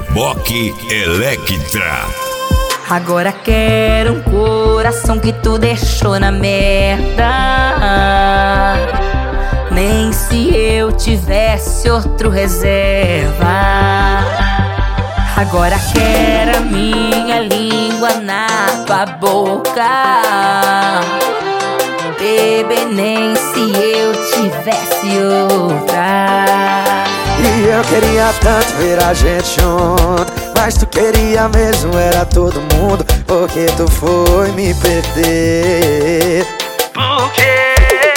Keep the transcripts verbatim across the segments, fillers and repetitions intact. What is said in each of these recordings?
Reboque Electra. Agora quero um coração que tu deixou na merda. Nem se eu tivesse outro reserva. Agora quero a minha língua na tua boca. Bebê, nem se eu tivesse outra. E eu queria tanto ver a gente junto, mas tu queria mesmo era todo mundo, porque tu foi me perder. Por quê?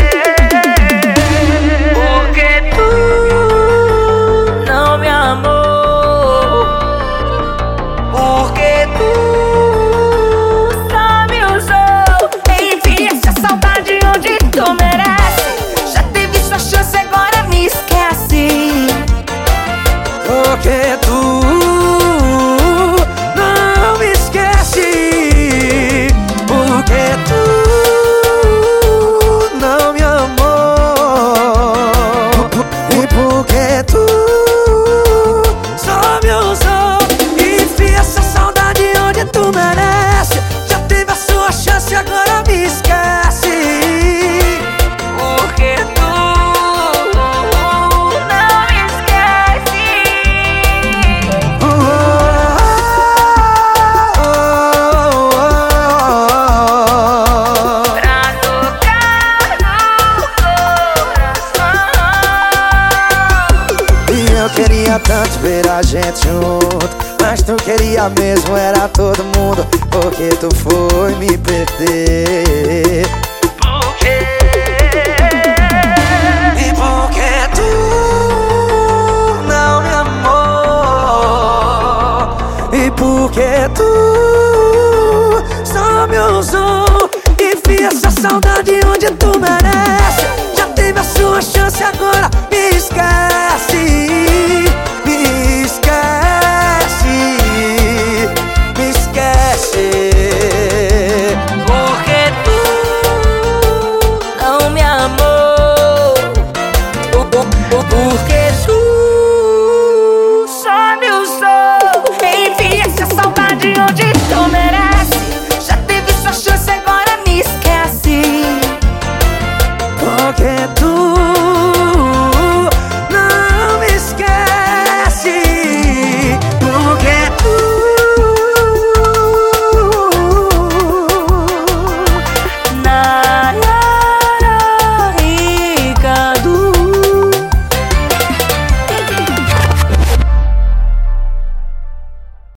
Porque tu não me amou. Porque tu só me usou. Enfim, essa saudade onde tu merece. Já teve sua chance, agora me esquece. Porque tu não me esquece. Porque tu não me amou. E porque tu só me usou. Enfia essa saudade onde tu merece. Já teve a sua chance, agora me esquece. Porque tu eu queria tanto ver a gente junto, mas tu queria mesmo era todo mundo, porque tu foi me perder. Por quê? E porque tu não me amou. E porque tu só me usou. Enfia essa saudade onde tu merece. Já teve a sua chance, agora me esquece.